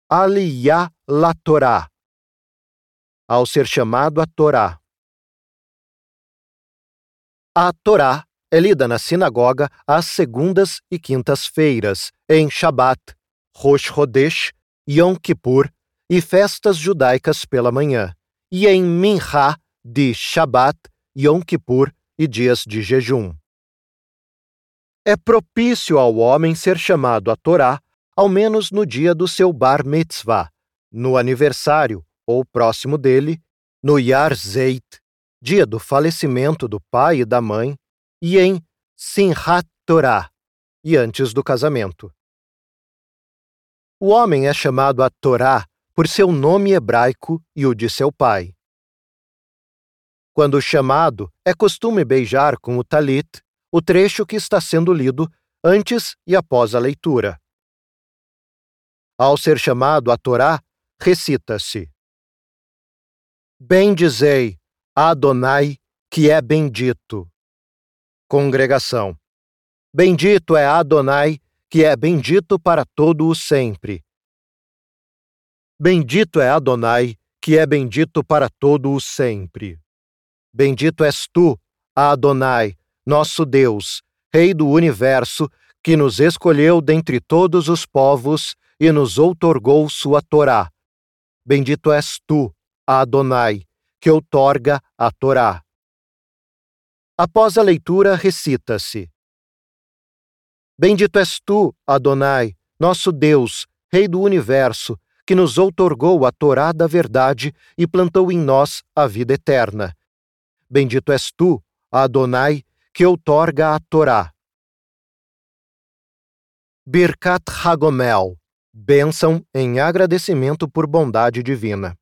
Aliyah la Torá, ao ser chamado a Torá. A Torá é lida na sinagoga às segundas e quintas-feiras, em Shabat, Rosh Chodesh, Yom Kippur e festas judaicas pela manhã, e em Minchá de Shabat, Yom Kippur e dias de jejum. É propício ao homem ser chamado a Torá, ao menos no dia do seu Bar Mitzvah, no aniversário ou próximo dele, no Yar Zeit, dia do falecimento do pai e da mãe, e em Simchat Torá, e antes do casamento. O homem é chamado a Torá por seu nome hebraico e o de seu pai. Quando chamado, é costume beijar com o talit o trecho que está sendo lido antes e após a leitura. Ao ser chamado a Torá, recita-se: Bendizei Adonai, que é bendito. Congregação: Bendito é Adonai, que é bendito para todo o sempre. Bendito é Adonai, que é bendito para todo o sempre. Bendito és tu, Adonai, nosso Deus, Rei do universo, que nos escolheu dentre todos os povos e nos outorgou sua Torá. Bendito és tu, Adonai, que outorga a Torá. Após a leitura, recita-se: Bendito és tu, Adonai, nosso Deus, Rei do universo, que nos outorgou a Torá da verdade e plantou em nós a vida eterna. Bendito és tu, Adonai, que outorga a Torá. Birkat Hagomel, bênção em agradecimento por bondade divina.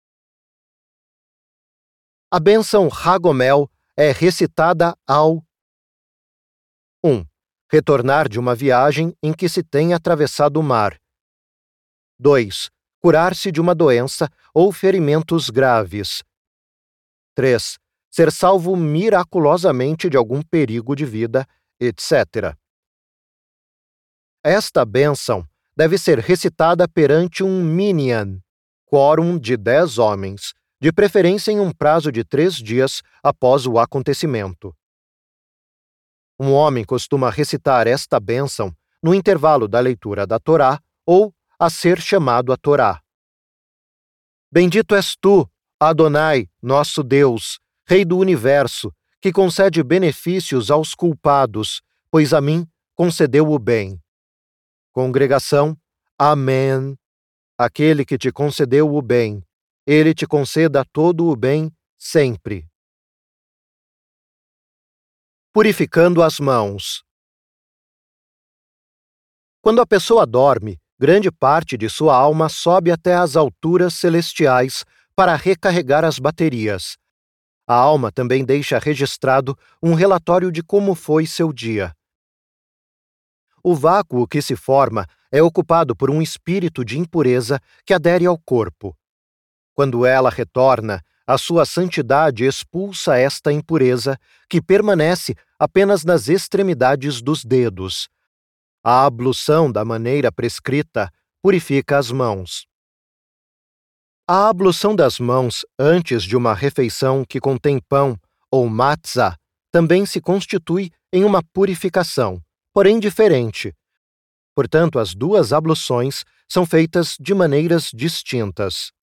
A bênção Hagomel é recitada ao 1. Retornar de uma viagem em que se tenha atravessado o mar. 2. Curar-se de uma doença ou ferimentos graves. 3. Ser salvo miraculosamente de algum perigo de vida, etc. Esta bênção deve ser recitada perante um minyan, quórum de 10 homens, de preferência em um prazo de 3 dias após o acontecimento. Um homem costuma recitar esta bênção no intervalo da leitura da Torá ou a ser chamado a Torá. Bendito és tu, Adonai, nosso Deus, Rei do universo, que concede benefícios aos culpados, pois a mim concedeu o bem. Congregação, Amém. Aquele que te concedeu o bem, ele te conceda todo o bem sempre. Purificando as mãos. Quando a pessoa dorme, grande parte de sua alma sobe até as alturas celestiais para recarregar as baterias. A alma também deixa registrado um relatório de como foi seu dia. O vácuo que se forma é ocupado por um espírito de impureza que adere ao corpo. Quando ela retorna, a sua santidade expulsa esta impureza, que permanece apenas nas extremidades dos dedos. A ablução da maneira prescrita purifica as mãos. A ablução das mãos antes de uma refeição que contém pão ou matzah também se constitui em uma purificação, porém diferente. Portanto, as duas abluções são feitas de maneiras distintas.